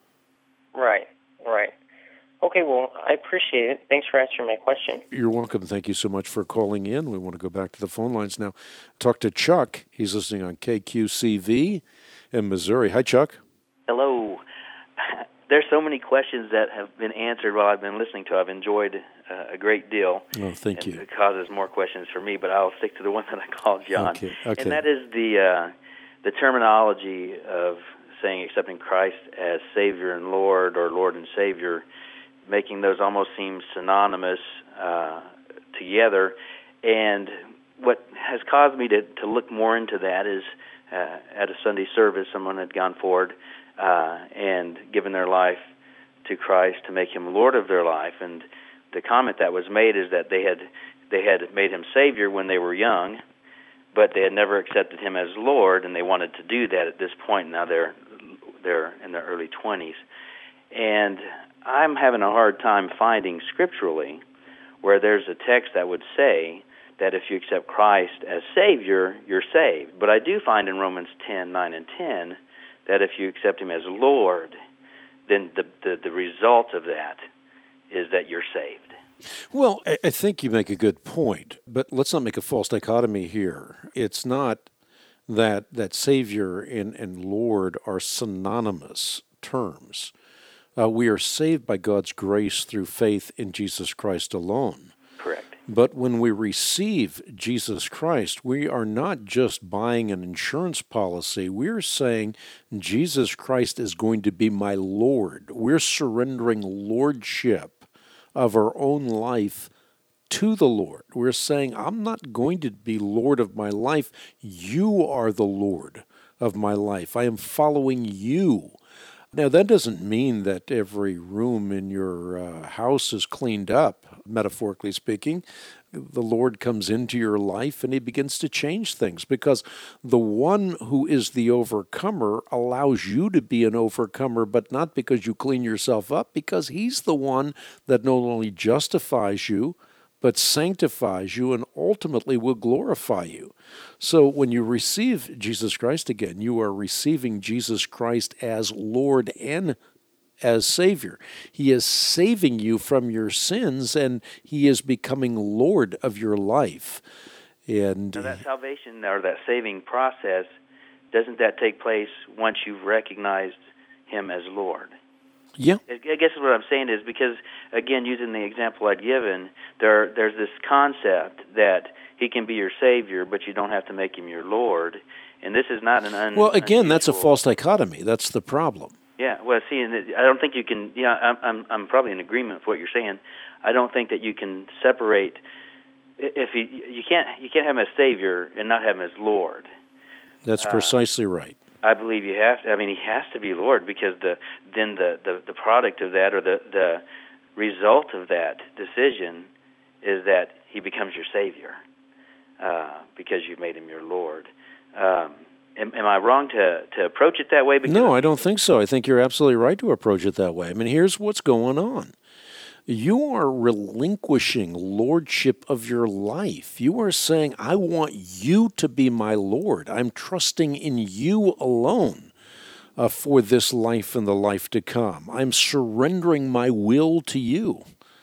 R: Right, right. Okay, well, I appreciate it. Thanks for answering my question.
B: You're welcome. Thank you so much for calling in. We want to go back to the phone lines now. Talk to Chuck. He's listening on K Q C V in Missouri. Hi, Chuck.
S: Hello. There's so many questions that have been answered while I've been listening to. I've enjoyed uh, a great deal.
B: Oh, thank
S: and
B: you.
S: It causes more questions for me, but I'll stick to the one that I called John.
B: Okay, okay.
S: And that is the uh, the terminology of saying accepting Christ as Savior and Lord, or Lord and Savior, making those almost seem synonymous uh, together. And what has caused me to, to look more into that is uh, at a Sunday service, someone had gone forward uh, and given their life to Christ to make him Lord of their life. And the comment that was made is that they had they had made him Savior when they were young, but they had never accepted him as Lord, and they wanted to do that at this point. Now they're they're in their early twenties. And I'm having a hard time finding scripturally where there's a text that would say that if you accept Christ as Savior, you're saved. But I do find in Romans ten, nine, and ten that if you accept Him as Lord, then the, the, the result of that is that you're saved.
B: Well, I think you make a good point, but let's not make a false dichotomy here. It's not that that Savior and, and Lord are synonymous terms. Uh, we are saved by God's grace through faith in Jesus Christ alone.
S: Correct.
B: But when we receive Jesus Christ, we are not just buying an insurance policy. We're saying Jesus Christ is going to be my Lord. We're surrendering lordship of our own life to the Lord. We're saying, I'm not going to be Lord of my life. You are the Lord of my life. I am following you. Now, that doesn't mean that every room in your uh, house is cleaned up, metaphorically speaking. The Lord comes into your life and He begins to change things, because the one who is the overcomer allows you to be an overcomer, but not because you clean yourself up, because He's the one that not only justifies you, but sanctifies you and ultimately will glorify you. So when you receive Jesus Christ again, you are receiving Jesus Christ as Lord and as Savior. He is saving you from your sins, and He is becoming Lord of your life. And
S: now that salvation or that saving process, doesn't that take place once you've recognized Him as Lord?
B: Yeah.
S: I guess what I'm saying is because, again, using the example I'd given, there there's this concept that He can be your Savior, but you don't have to make Him your Lord. And this is not an un-
B: Well, again, unusual... that's a false dichotomy. That's the problem.
S: Yeah, well, see, and I don't think you can, yeah, I'm, I'm, I'm probably in agreement with what you're saying. I don't think that you can separate, if you, you can't, you can't have Him as Savior and not have Him as Lord.
B: That's precisely uh, right.
S: I believe you have to. I mean, He has to be Lord, because the then the, the, the product of that, or the, the result of that decision, is that He becomes your Savior, uh, because you've made Him your Lord. Um, am, am I wrong to, to approach it that way? Because
B: no, I don't think so. I think you're absolutely right to approach it that way. I mean, here's what's going on. You are relinquishing lordship of your life. You are saying, I want you to be my Lord. I'm trusting in you alone uh, for this life and the life to come. I'm surrendering my will to you.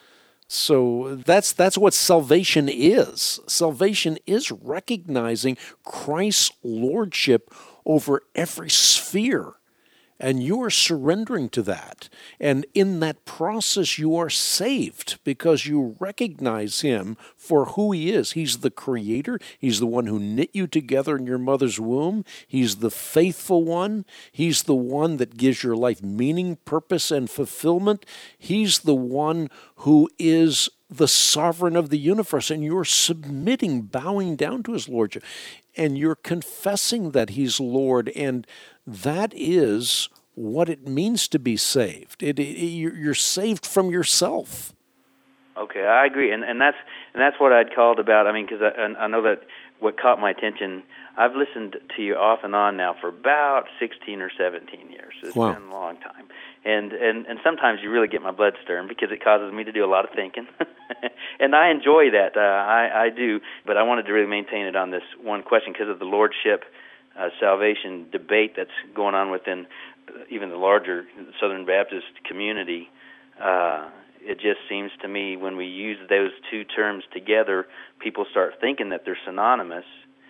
B: So that's that's what salvation is. Salvation is recognizing Christ's lordship over every sphere. And you are surrendering to that. And in that process, you are saved because you recognize Him for who He is. He's the Creator. He's the one who knit you together in your mother's womb. He's the faithful one. He's the one that gives your life meaning, purpose, and fulfillment. He's the one who is the sovereign of the universe. And you're submitting, bowing down to His lordship. And you're confessing that He's Lord, and that is what it means to be saved. It, it, you're saved from yourself.
S: Okay, I agree, and and that's and that's what I'd called about. I mean, because I, I know that what caught my attention. I've listened to you off and on now for about sixteen or seventeen years. It's
B: wow.
S: been a long time, and and and sometimes you really get my blood stirring because it causes me to do a lot of thinking, and I enjoy that. Uh, I I do, but I wanted to really maintain it on this one question because of the lordship. Uh, salvation debate that's going on within even the larger Southern Baptist community. Uh, it just seems to me when we use those two terms together, people start thinking that they're synonymous,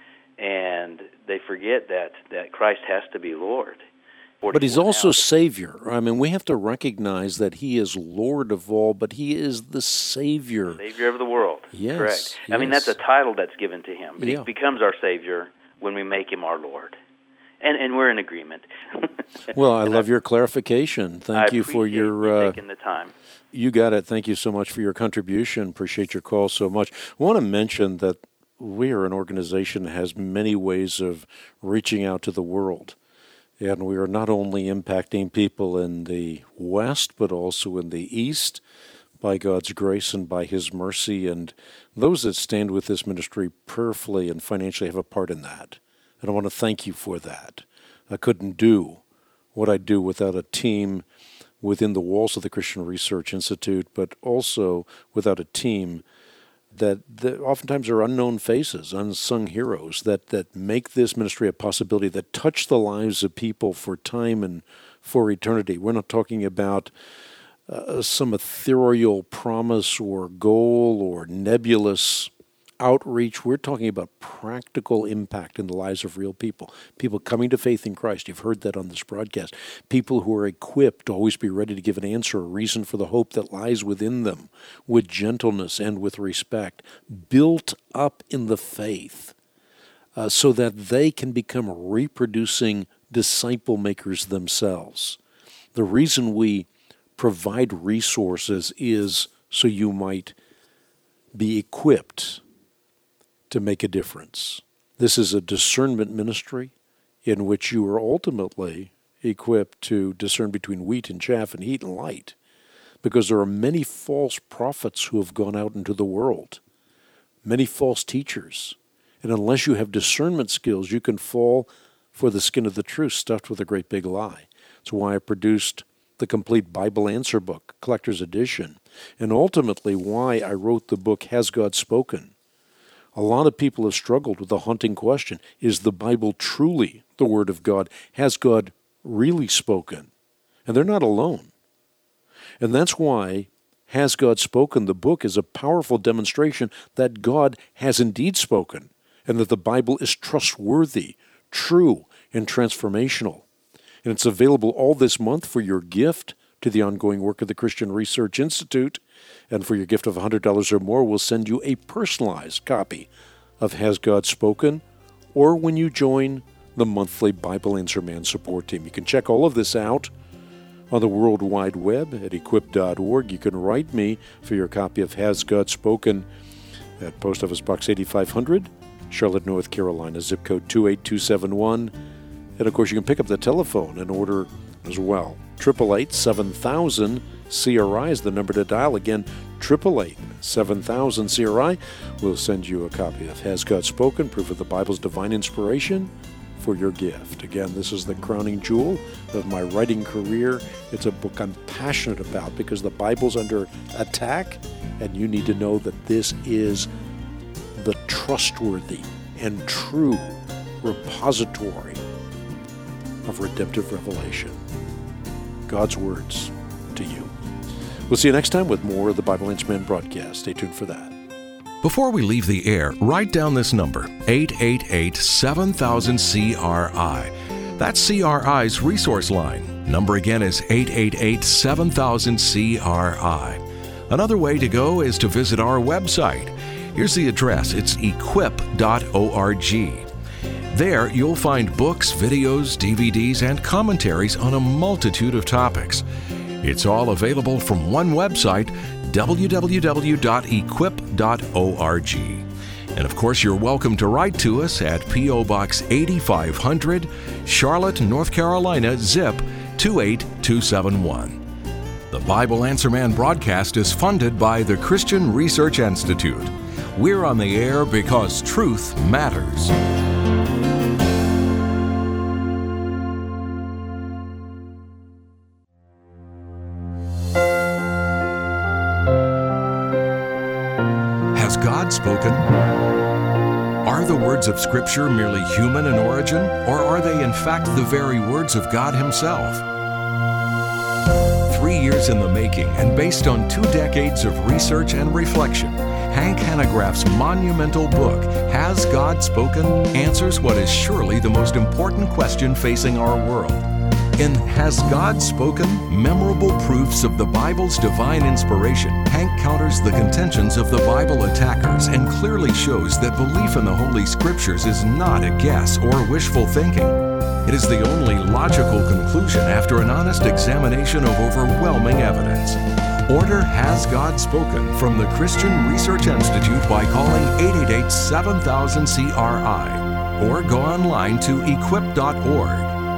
S: and they forget that, that Christ has to be Lord.
B: But He's also Savior. I mean, we have to recognize that He is Lord of all, but He is the Savior.
S: Savior of the world.
B: Yes.
S: Correct.
B: Yes.
S: I mean, that's a title that's given to Him, but
B: yeah.
S: He becomes our Savior when we make Him our Lord. And and we're in agreement.
B: Well, I love your clarification. Thank
S: I
B: you for your...
S: You
B: uh,
S: taking the time.
B: You got it. Thank you so much for your contribution. Appreciate your call so much. I want to mention that we are an organization that has many ways of reaching out to the world. And we are not only impacting people in the West, but also in the East, by God's grace and by His mercy. And those that stand with this ministry prayerfully and financially have a part in that. And I want to thank you for that. I couldn't do what I do without a team within the walls of the Christian Research Institute, but also without a team that, that oftentimes are unknown faces, unsung heroes that, that make this ministry a possibility, that touch the lives of people for time and for eternity. We're not talking about uh, some ethereal promise or goal or nebulous outreach. We're talking about practical impact in the lives of real people. People coming to faith in Christ. You've heard that on this broadcast. People who are equipped to always be ready to give an answer, a reason for the hope that lies within them, with gentleness and with respect, built up in the faith uh, so that they can become reproducing disciple makers themselves. The reason we provide resources is so you might be equipped to make a difference. This is a discernment ministry in which you are ultimately equipped to discern between wheat and chaff and heat and light, because there are many false prophets who have gone out into the world, many false teachers, and unless you have discernment skills, you can fall for the skin of the truth stuffed with a great big lie. That's why I produced the complete Bible Answer Book, Collector's Edition, and ultimately why I wrote the book, Has God Spoken? A lot of people have struggled with the haunting question, is the Bible truly the Word of God? Has God really spoken? And they're not alone. And that's why Has God Spoken? The book is a powerful demonstration that God has indeed spoken, and that the Bible is trustworthy, true, and transformational. And it's available all this month for your gift to the ongoing work of the Christian Research Institute. And for your gift of one hundred dollars or more, we'll send you a personalized copy of Has God Spoken, or when you join the monthly Bible Answer Man support team. You can check all of this out on the World Wide Web at equip dot org. You can write me for your copy of Has God Spoken at Post Office Box eighty-five hundred, Charlotte, North Carolina, zip code two eight two seven one. And, of course, you can pick up the telephone and order as well. eight eight eight, seven thousand C R I is the number to dial. Again, eight eight eight, seven thousand C R I. We'll send you a copy of Has God Spoken, proof of the Bible's divine inspiration, for your gift. Again, this is the crowning jewel of my writing career. It's a book I'm passionate about because the Bible's under attack, and you need to know that this is the trustworthy and true repository of redemptive revelation. God's words to you. We'll see you next time with more of the Bible Answer Man broadcast. Stay tuned for that.
A: Before we leave the air, write down this number, eight eight eight, seven thousand C R I. That's C R I's resource line. Number again is eight eight eight, seven thousand C R I. Another way to go is to visit our website. Here's the address. It's equip dot org. There, you'll find books, videos, D V Ds, and commentaries on a multitude of topics. It's all available from one website, w w w dot equip dot org. And of course, you're welcome to write to us at P O Box eighty-five hundred, Charlotte, North Carolina, zip two eight two seven one. The Bible Answer Man broadcast is funded by the Christian Research Institute. We're on the air because truth matters. Has God spoken? Are the words of Scripture merely human in origin, or are they in fact the very words of God Himself? Three years in the making and based on two decades of research and reflection, Hank Hanegraaff's monumental book, Has God Spoken?, answers what is surely the most important question facing our world. In Has God Spoken? Memorable Proofs of the Bible's Divine Inspiration, Hank counters the contentions of the Bible attackers and clearly shows that belief in the Holy Scriptures is not a guess or wishful thinking. It is the only logical conclusion after an honest examination of overwhelming evidence. Order Has God Spoken from the Christian Research Institute by calling eight eight eight, seven thousand C R I or go online to equip dot org.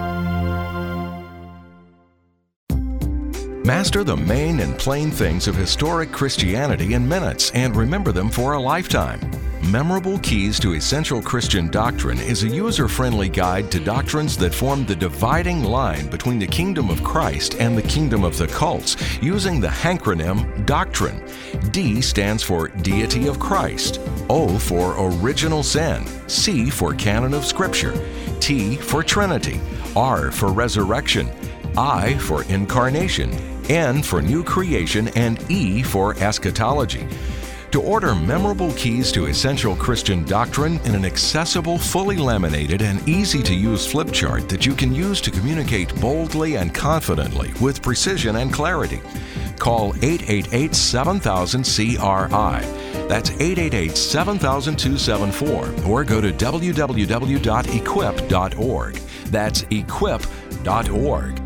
A: Master the main and plain things of historic Christianity in minutes and remember them for a lifetime. Memorable Keys to Essential Christian Doctrine is a user-friendly guide to doctrines that form the dividing line between the kingdom of Christ and the kingdom of the cults, using the hankronym Doctrine. D stands for Deity of Christ, O for Original Sin, C for Canon of Scripture, T for Trinity, R for Resurrection, I for Incarnation, N for New Creation, and E for Eschatology. To order Memorable Keys to Essential Christian Doctrine in an accessible, fully laminated, and easy-to-use flip chart that you can use to communicate boldly and confidently with precision and clarity, call eight eight eight, seven thousand, C R I. That's eight eight eight, seven thousand, two seven four, or go to w w w dot equip dot org. That's equip dot org.